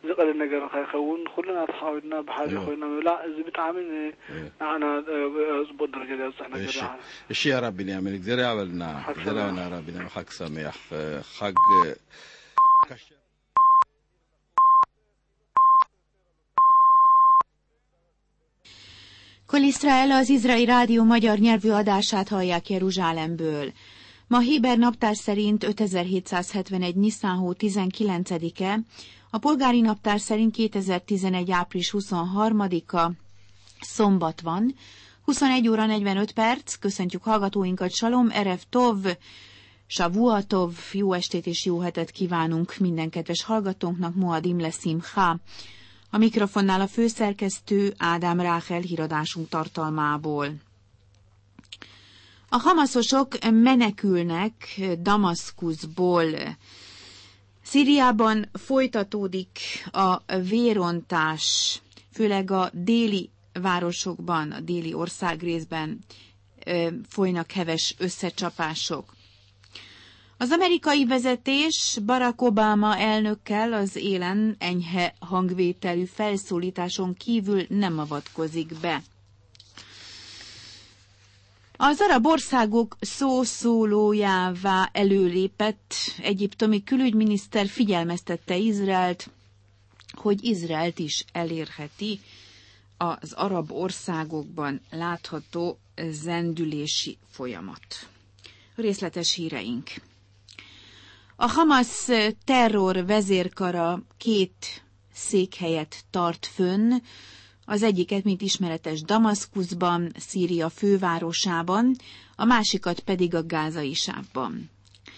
زقل النجار خيخون خلنا تحاولنا بحاجة خوينا لا إذا بتعامل أنا أضبط درجة صحنا كده الشيء يا ربي نعمل كذا عملنا كذا أنا ربنا حق سميح حق Kol Iszrael az Izraeli Rádió magyar nyelvű adását hallják Jeruzsálemből. Ma héber naptár szerint 5771. Nisztán hó 19-e, a polgári naptár szerint 2011. április 23-a, szombat van, 21 óra 45 perc, köszöntjük hallgatóinkat, Salom, Erev Tov, Shavuatov, jó estét és jó hetet kívánunk minden kedves hallgatónknak, Moadim Leszimcha. A mikrofonnál a főszerkesztő Ádám Ráhel híradásunk tartalmából. A hamaszosok menekülnek Damaszkuszból. Szíriában folytatódik a vérontás, főleg a déli városokban, a déli országrészben folynak heves összecsapások. Az amerikai vezetés Barack Obama elnökkel az élen enyhe hangvételű felszólításon kívül nem avatkozik be. Az arab országok szószólójává előlépett egyiptomi külügyminiszter figyelmeztette Izraelt, hogy Izraelt is elérheti az arab országokban látható zendülési folyamat. Részletes híreink. A Hamasz terror vezérkara 2 székhelyet tart fönn, az egyiket, mint ismeretes, Damaszkuszban, Szíria fővárosában, a másikat pedig a gázai sávban.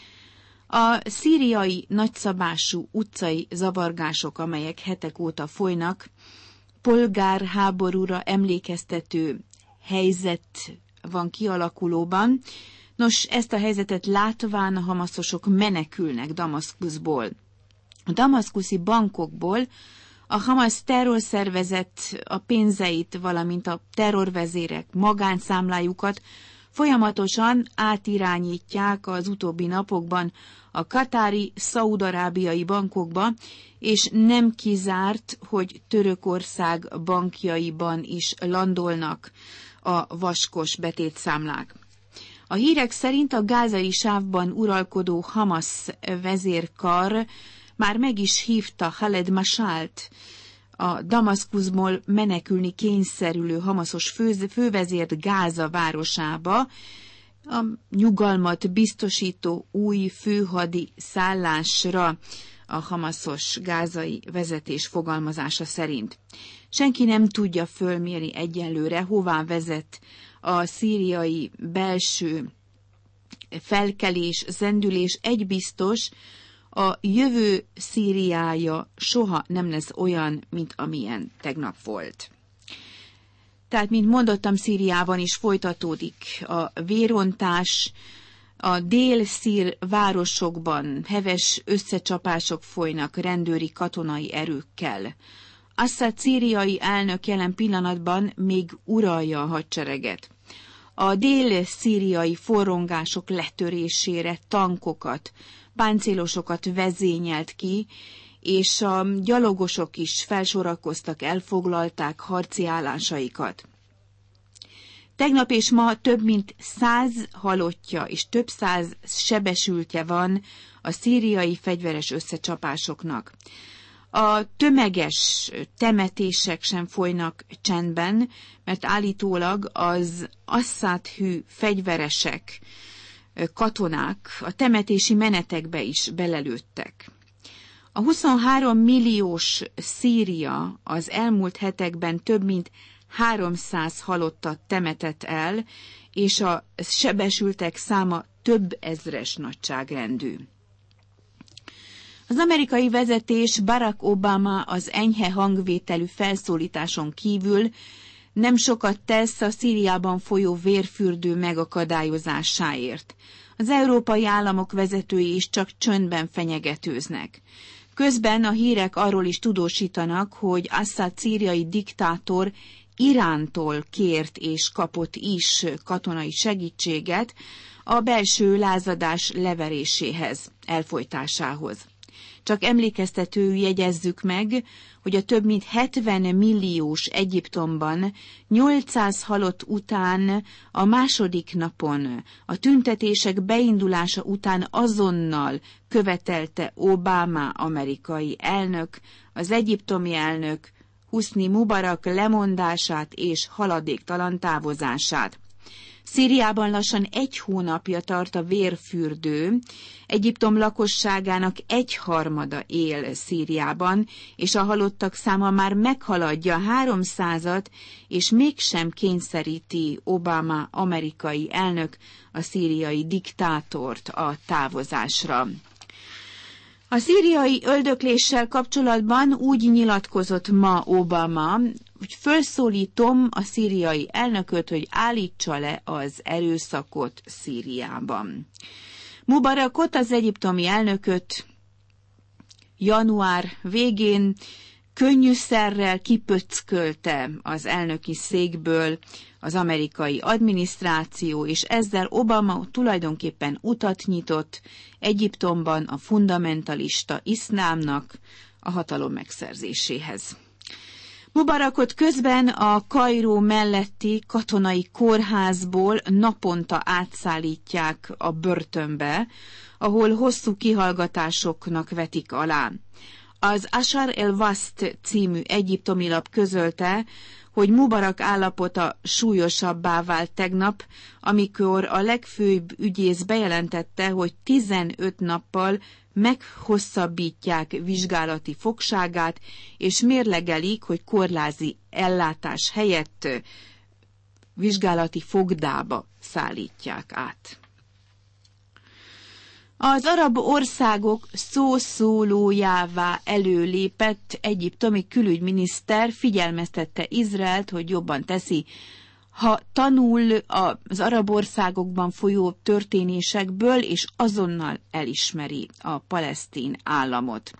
A szíriai nagyszabású utcai zavargások, amelyek hetek óta folynak, polgárháborúra emlékeztető helyzet van kialakulóban. Nos, ezt a helyzetet látván a hamaszosok menekülnek Damaszkuszból. A damaszkuszi bankokból a Hamasz terrorszervezet a pénzeit, valamint a terrorvezérek magánszámlájukat folyamatosan átirányítják az utóbbi napokban a katári, szaúd-arábiai bankokba, és nem kizárt, hogy Törökország bankjaiban is landolnak a vaskos betétszámlák. A hírek szerint a gázai sávban uralkodó Hamasz vezérkar már meg is hívta Khaled Mashalt, a Damaszkuszból menekülni kényszerülő hamaszos fővezért Gáza városába, a nyugalmat biztosító új főhadi szállásra a hamaszos gázai vezetés fogalmazása szerint. Senki nem tudja fölmérni egyelőre, hová vezet a szíriai belső felkelés, zendülés. Egy biztos, a jövő Szíriája soha nem lesz olyan, mint amilyen tegnap volt. Tehát, mint mondottam, Szíriában is folytatódik a vérontás, a dél-szír városokban heves összecsapások folynak rendőri katonai erőkkel. Assad szíriai elnök jelen pillanatban még uralja a hadsereget. A dél-szíriai forrongások letörésére tankokat, páncélosokat vezényelt ki, és a gyalogosok is felsorakoztak, elfoglalták harci állásaikat. Tegnap és ma több mint 100 halottja és több 100 sebesültje van a szíriai fegyveres összecsapásoknak. A tömeges temetések sem folynak csendben, mert állítólag az Assad-hű fegyveresek, katonák a temetési menetekbe is belelőttek. A 23 milliós Szíria az elmúlt hetekben több mint 300 halottat temetett el, és a sebesültek száma több ezres nagyságrendű. Az amerikai vezetés Barack Obama az enyhe hangvételű felszólításon kívül nem sokat tesz a Szíriában folyó vérfürdő megakadályozásáért. Az európai államok vezetői is csak csöndben fenyegetőznek. Közben a hírek arról is tudósítanak, hogy Assad szíriai diktátor Irántól kért és kapott is katonai segítséget a belső lázadás leveréséhez, elfojtásához. Csak emlékeztetőül jegyezzük meg, hogy a több mint 70 milliós Egyiptomban 800 halott után a második napon, a tüntetések beindulása után azonnal követelte Obama amerikai elnök, az egyiptomi elnök Hosni Mubarak lemondását és haladéktalan távozását. Szíriában lassan 1 hónapja tart a vérfürdő, Egyiptom lakosságának 1/3 él Szíriában, és a halottak száma már meghaladja 300-at, és mégsem kényszeríti Obama amerikai elnök a szíriai diktátort a távozásra. A szíriai öldökléssel kapcsolatban úgy nyilatkozott ma Obama, hogy fölszólítom a szíriai elnököt, hogy állítsa le az erőszakot Szíriában. Mubarakot, az egyiptomi elnököt január végén könnyűszerrel kipöckölte az elnöki székből az amerikai adminisztráció, és ezzel Obama tulajdonképpen utat nyitott Egyiptomban a fundamentalista iszlámnak a hatalom megszerzéséhez. Mubarakot közben a Kairó melletti katonai kórházból naponta átszállítják a börtönbe, ahol hosszú kihallgatásoknak vetik alá. Az Ashar el-Waszt című egyiptomi lap közölte, hogy Mubarak állapota súlyosabbá vált tegnap, amikor a legfőbb ügyész bejelentette, hogy 15 nappal meghosszabbítják vizsgálati fogságát, és mérlegelik, hogy kórházi ellátás helyett vizsgálati fogdába szállítják át. Az arab országok szószólójává előlépett egyiptomi külügyminiszter figyelmeztette Izraelt, hogy jobban teszi, ha tanul az arab országokban folyó történésekből, és azonnal elismeri a palesztin államot.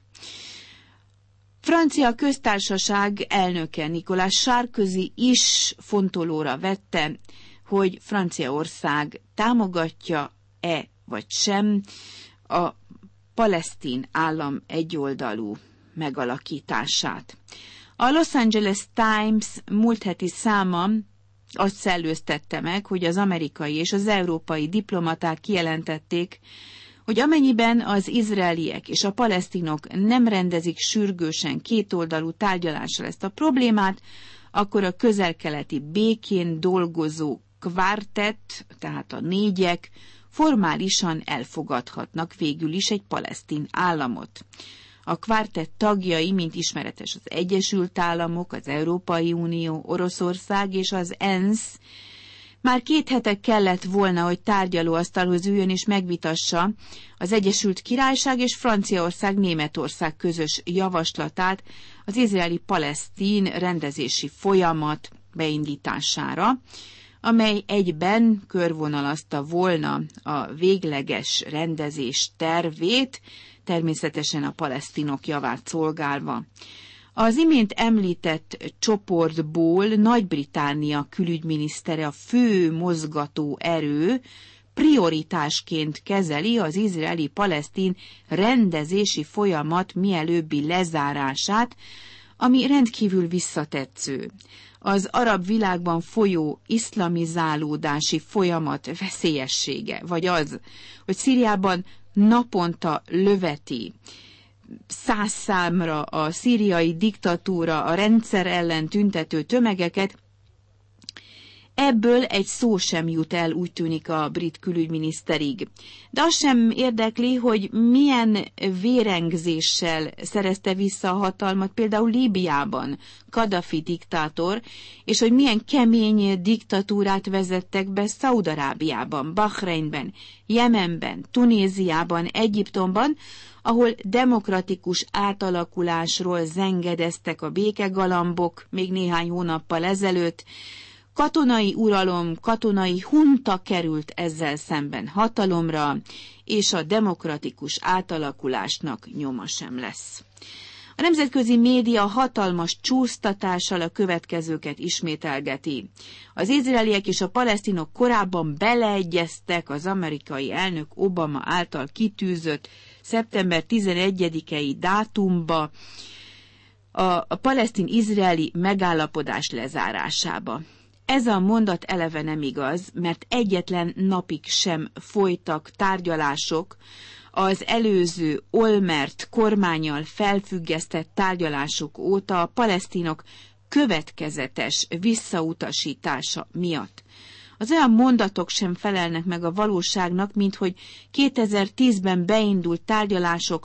Francia köztársaság elnöke Nicolas Sarkozy is fontolóra vette, hogy Franciaország támogatja-e vagy sem a palesztin állam egyoldalú megalakítását. A Los Angeles Times múlt heti száma azt szellőztette meg, hogy az amerikai és az európai diplomaták kijelentették, hogy amennyiben az izraeliek és a palesztinok nem rendezik sürgősen kétoldalú tárgyalással ezt a problémát, akkor a közel-keleti békén dolgozó kvártett, tehát a 4-ek, formálisan elfogadhatnak végül is egy palesztin államot. A kvártett tagjai, mint ismeretes, az Egyesült Államok, az Európai Unió, Oroszország és az ENSZ, már 2 hete kellett volna, hogy tárgyalóasztalhoz üljön és megvitassa az Egyesült Királyság és Franciaország, Németország közös javaslatát az izraeli-palesztin rendezési folyamat beindítására, amely egyben körvonalazta volna a végleges rendezés tervét, természetesen a palesztinok javát szolgálva. Az imént említett csoportból Nagy-Britannia külügyminisztere, a fő mozgató erő, prioritásként kezeli az izraeli-palesztin rendezési folyamat mielőbbi lezárását, ami rendkívül visszatetsző. Az arab világban folyó iszlamizálódási folyamat veszélyessége, vagy az, hogy Szíriában naponta löveti 100 számra a szíriai diktatúra a rendszer ellen tüntető tömegeket, ebből egy szó sem jut el, úgy tűnik, a brit külügyminiszterig. De az sem érdekli, hogy milyen vérengzéssel szerezte vissza a hatalmat például Líbiában Kadhafi diktátor, és hogy milyen kemény diktatúrát vezettek be Szaúd-Arábiában, Bahreinben, Jemenben, Tunéziában, Egyiptomban, ahol demokratikus átalakulásról zengedeztek a békegalambok még néhány hónappal ezelőtt. Katonai uralom, katonai hunta került ezzel szemben hatalomra, és a demokratikus átalakulásnak nyoma sem lesz. A nemzetközi média hatalmas csúsztatással a következőket ismételgeti. Az izraeliek és a palesztinok korábban beleegyeztek az amerikai elnök Obama által kitűzött szeptember 11-i dátumba a palesztin-izraeli megállapodás lezárásába. Ez a mondat eleve nem igaz, mert egyetlen napig sem folytak tárgyalások az előző Olmert kormánnyal felfüggesztett tárgyalások óta a palesztinok következetes visszautasítása miatt. Az olyan mondatok sem felelnek meg a valóságnak, mint hogy 2010-ben beindult tárgyalások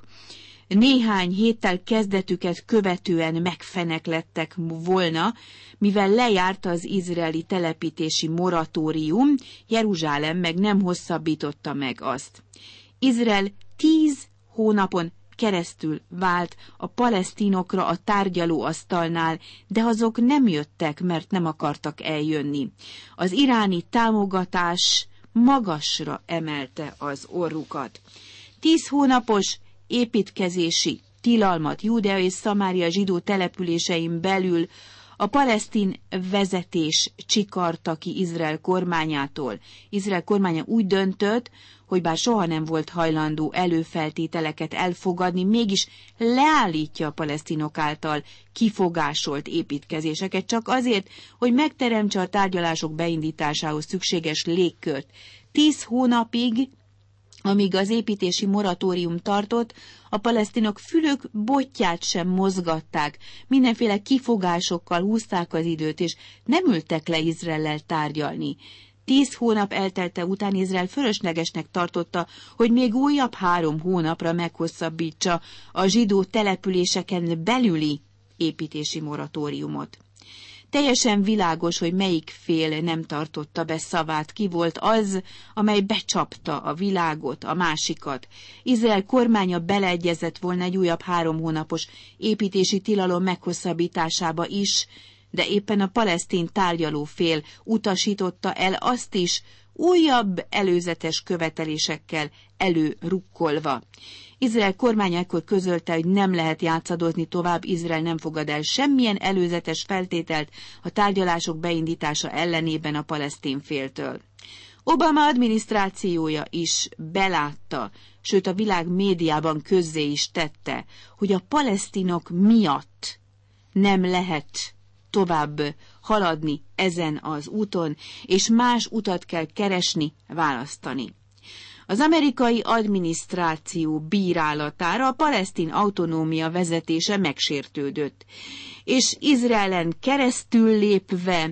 néhány héttel kezdetüket követően megfeneklettek volna, mivel lejárt az izraeli telepítési moratórium, Jeruzsálem meg nem hosszabbította meg azt. Izrael 10 hónapon keresztül vált a palesztinokra a tárgyalóasztalnál, de azok nem jöttek, mert nem akartak eljönni. Az iráni támogatás magasra emelte az orrukat. 10 hónapos építkezési tilalmat Júdea és Szamária zsidó településein belül a palesztin vezetés csikarta ki Izrael kormányától. Izrael kormánya úgy döntött, hogy bár soha nem volt hajlandó előfeltételeket elfogadni, mégis leállítja a palesztinok által kifogásolt építkezéseket, csak azért, hogy megteremtse a tárgyalások beindításához szükséges légkört. 10 hónapig, amíg az építési moratórium tartott, a palesztinok fülük botját sem mozgatták, mindenféle kifogásokkal húzták az időt, és nem ültek le Izraellel tárgyalni. 10 hónap eltelte után Izrael fölöslegesnek tartotta, hogy még újabb 3 hónapra meghosszabbítsa a zsidó településeken belüli építési moratóriumot. Teljesen világos, hogy melyik fél nem tartotta be szavát, ki volt az, amely becsapta a világot, a másikat. Izrael kormánya beleegyezett volna egy újabb 3 hónapos építési tilalom meghosszabbításába is, de éppen a palesztin tárgyaló fél utasította el azt is, újabb előzetes követelésekkel előrukkolva. Izrael kormánya ekkor közölte, hogy nem lehet játszadozni tovább, Izrael nem fogad el semmilyen előzetes feltételt a tárgyalások beindítása ellenében a palesztin féltől. Obama adminisztrációja is belátta, sőt a világ médiában közzé is tette, hogy a palesztinok miatt nem lehet tovább haladni ezen az úton, és más utat kell keresni, választani. Az amerikai adminisztráció bírálatára a palesztin autonómia vezetése megsértődött, és Izraelen keresztül lépve,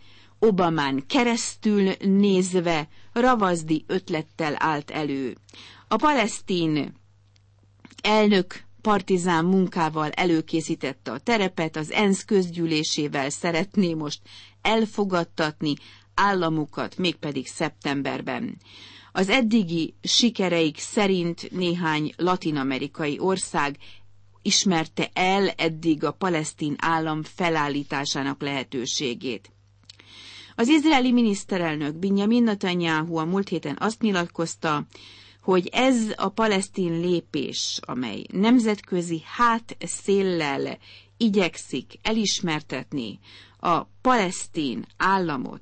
Obamán keresztül nézve ravaszdi ötlettel állt elő. A palesztin elnök partizán munkával előkészítette a terepet, az ENSZ közgyűlésével szeretné most elfogadtatni államukat, mégpedig szeptemberben. Az eddigi sikereik szerint néhány latin-amerikai ország ismerte el eddig a palesztin állam felállításának lehetőségét. Az izraeli miniszterelnök Binyamin Netanyahu a múlt héten azt nyilatkozta, hogy ez a palesztin lépés, amely nemzetközi hátszéllel igyekszik elismertetni a palesztin államot,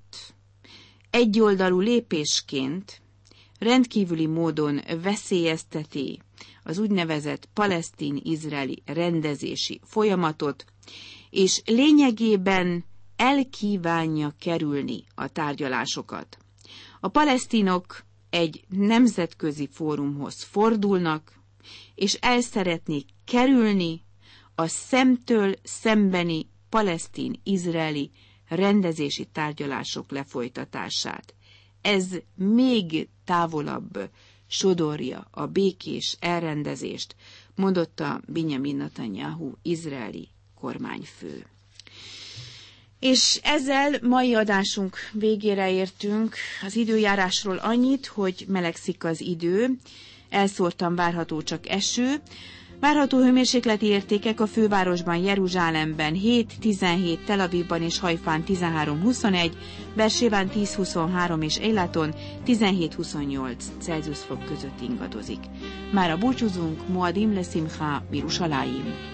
egyoldalú lépésként rendkívüli módon veszélyezteti az úgynevezett palesztin-izraeli rendezési folyamatot, és lényegében elkívánja kerülni a tárgyalásokat. A palesztinok egy nemzetközi fórumhoz fordulnak, és el szeretnék kerülni a szemtől szembeni palesztin-izraeli rendezési tárgyalások lefolytatását. Ez még távolabb sodorja a békés elrendezést, mondotta Binyamin Netanyahu izraeli kormányfő. És ezzel mai adásunk végére értünk. Az időjárásról annyit, hogy melegszik az idő, elszórtan várható csak eső. Várható hőmérsékleti értékek a fővárosban, Jeruzsálemben 7-17, Tel Avivban és Hajfán 13-21, Bersébán 10-23 és Eilaton 17-28 Celsius fok között ingadozik. Mára búcsúzunk, Moadim le Simcha, Birushalayim.